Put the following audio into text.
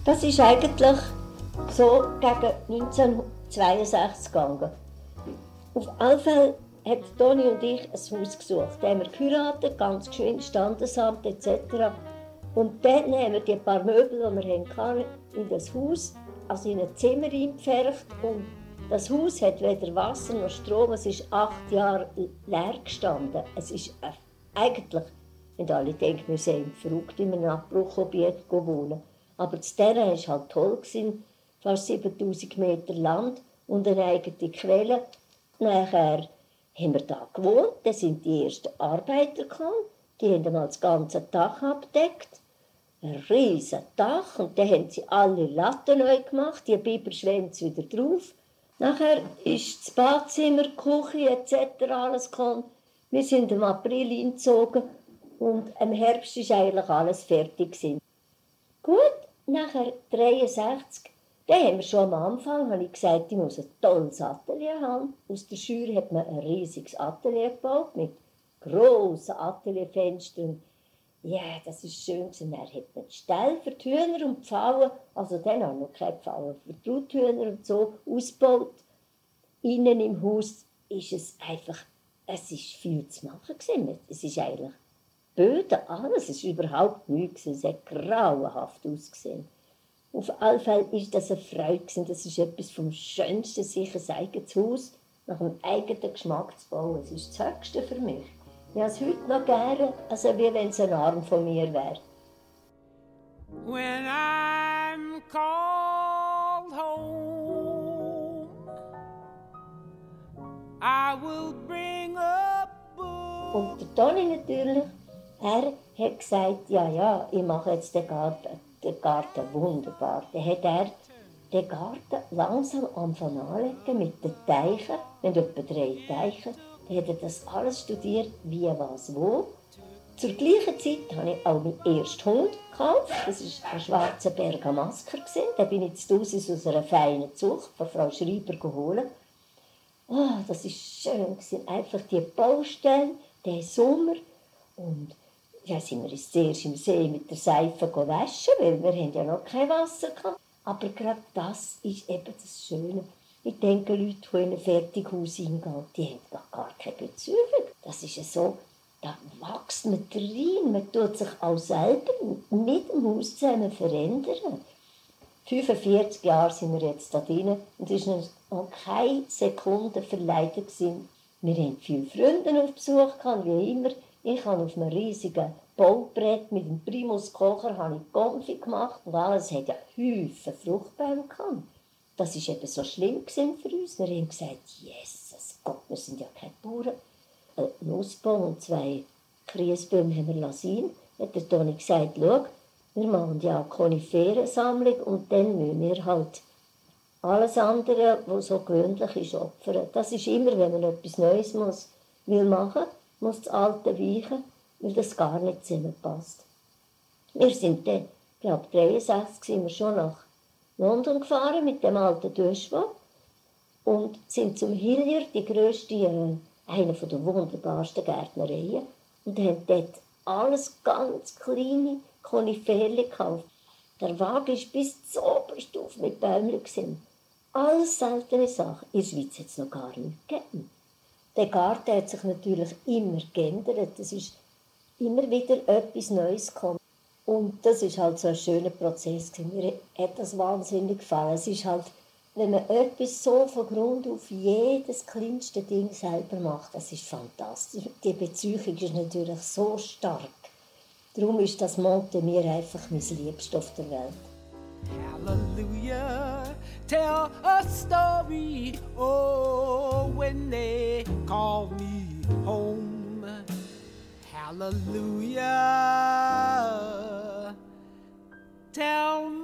Das ist eigentlich so gegen 1962 gegangen. Auf alle Fälle hat Toni und ich ein Haus gesucht. Da haben wir geheiratet, ganz geschwind, Standesamt etc. Und dann haben wir die paar Möbel, die wir hatten, in das Haus, also in ein Zimmer eingepfercht. Und das Haus hat weder Wasser noch Strom. Es ist 8 Jahre leer gestanden. Es ist eigentlich, wenn alle denken, wir sind verrückt in einem Abbruchobjekt wohnen. Aber das Terrain war halt toll, fast 7000 Meter Land und eine eigene Quelle. Nachher haben wir da gewohnt, da sind die ersten Arbeiter gekommen, die haben einmal das ganze Dach abgedeckt. Ein riesen Dach und dann haben sie alle Latten neu gemacht, die Biberschwänze wieder drauf. Nachher ist das Badzimmer, die Küche etc. alles gekommen. Wir sind im April eingezogen und im Herbst war eigentlich alles fertig. Gut, nachher 1963, dann haben wir schon am Anfang habe ich gesagt, ich muss ein tolles Atelier haben. Aus der Schür hat man ein riesiges Atelier gebaut mit grossen Atelierfenstern. Ja, das war schön. Dann hat man die Ställe für die Hühner und die Pfauen, also dann haben wir keine Pfauen, für die Bruthühner und so ausgebaut. Innen im Haus ist es einfach, es ist viel zu machen gewesen. Es ist eigentlich Böden, alles, es war überhaupt nichts, es hat grauenhaft ausgesehen. Auf alle Fälle war das eine Freude, das ist etwas vom Schönsten, sich ein eigenes Haus nach einem eigenen Geschmack zu bauen. Es ist das Höchste für mich. Ich habe es heute noch gerne, also wie wenn es ein Arm von mir wäre. When I'm called home, I will bring a book. Und der Toni natürlich, er hat gesagt, ja, ich mache jetzt den Garten wunderbar. Dann hat er den Garten langsam anlegen mit den Teichen, wir haben etwa 3 Teiche. Dann hat er das alles studiert, wie, was, wo. Zur gleichen Zeit habe ich auch meinen ersten Hund gekauft. Das war ein schwarzer Bergamasker. Den bin ich zu Hause aus einer feinen Zucht von Frau Schreiber geholt. Oh, das war schön. Einfach die Baustellen, der Sommer. Und ja, sind wir zuerst im See mit der Seife waschen, weil wir haben ja noch kein Wasser hatten. Aber gerade das ist eben das Schöne. Ich denke, Leute, die in ein Fertighaus eingehen, die haben gar keine Bezüge. Das ist ja so, da wächst man rein, man tut sich auch selber mit dem Haus zusammen verändern. 45 Jahre sind wir jetzt da drin und es war noch keine Sekunde verleidet. Wir hatten viele Freunde auf Besuch, wie immer. Ich habe auf einem riesigen Baubrett mit einem Primuskocher Konfi gemacht und alles hatte ja Häufen Fruchtbäume gehabt. Das war eben so schlimm für uns. Wir haben gesagt, Jesus Gott, wir sind ja keine Bauern. Ein Nussbaum und 2 Kriesbäume haben wir lassen. Hat der Toni gesagt, schau, wir machen ja eine Koniferensammlung und dann müssen wir halt alles andere, was so gewöhnlich ist, opfern. Das ist immer, wenn man etwas Neues machen muss das Alte weichen, weil das gar nicht zusammenpasst. Wir sind dann, ich glaube 1963, sind wir schon nach London gefahren mit dem alten Duschwab und sind zum Hillier, die grösste, eine der wunderbarsten Gärtnereien, und haben dort alles ganz kleine Koniferien gekauft. Der Wagen war bis zur Oberstufe mit Bäumen. Alles seltene Sachen. In der Schweiz hat es noch gar nicht gegeben. Der Garten hat sich natürlich immer geändert. Es ist immer wieder etwas Neues gekommen. Und das ist halt so ein schöner Prozess. Mir hat das wahnsinnig gefallen. Es ist halt, wenn man etwas so von Grund auf jedes kleinste Ding selber macht, das ist fantastisch. Die Beziehung ist natürlich so stark. Darum ist das Monte mir einfach mein Liebstes auf der Welt. Hallelujah, tell a story, oh, when they call me home. Hallelujah, tell